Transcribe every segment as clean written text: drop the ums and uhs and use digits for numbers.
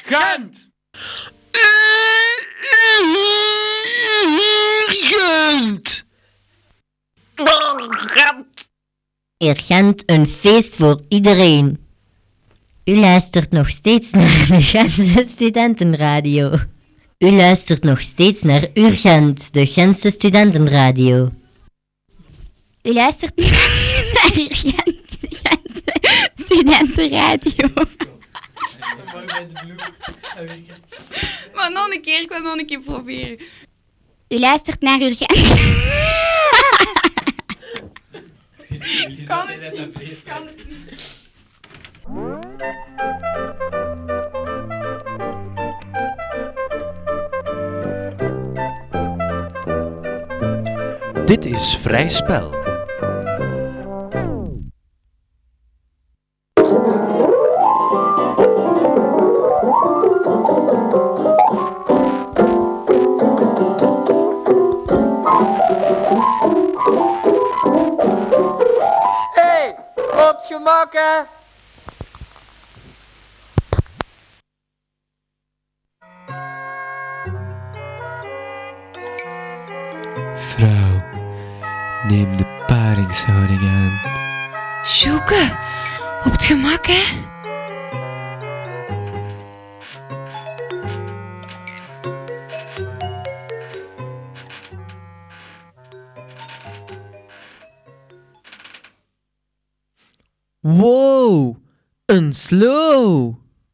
Urgent! Urgent, een feest voor iedereen. U luistert nog steeds naar de Gentse Studentenradio. U luistert nog steeds naar Urgent, de Gentse Studentenradio. U luistert naar Urgent, de Gentse Studentenradio. Maar nog een keer, ik wil nog een keer proberen. U luistert naar Urgent. Kan het niet. Dit is Vrij Spel. Hey, op gemak hè! Vrouw, neem de paringshouding aan. Sjoeke, op het gemak, hè? Wow, een slow.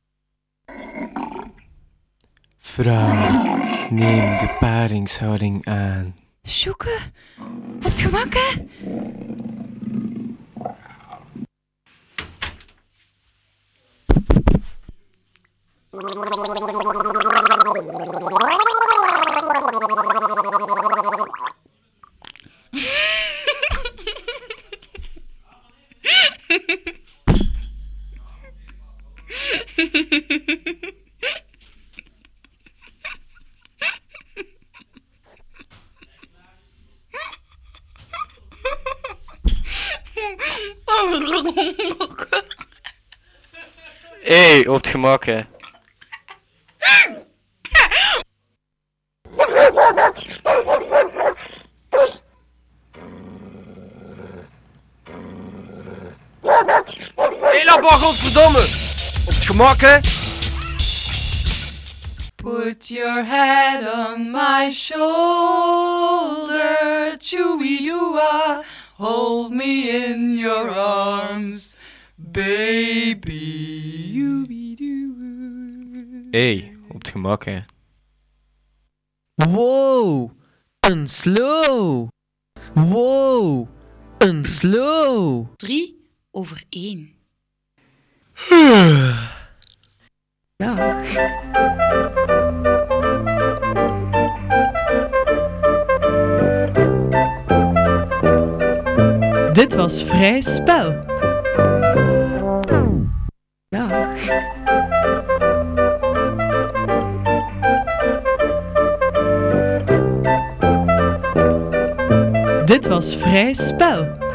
Vrouw, neem de paringshouding aan. Sjoeke, op het gemak, hè? Hey, op het gemak hè! Hé, laat maar, godverdomme! Op het gemak hè! Put your head on my shoulder, chewy-doo-ah. Hold me in your arms, baby. Hey, op het gemak hè! Wow, een slow. Wow, een slow. 3/1. Dag. Dit was Vrij Spel. Dag. Dit was Vrij Spel.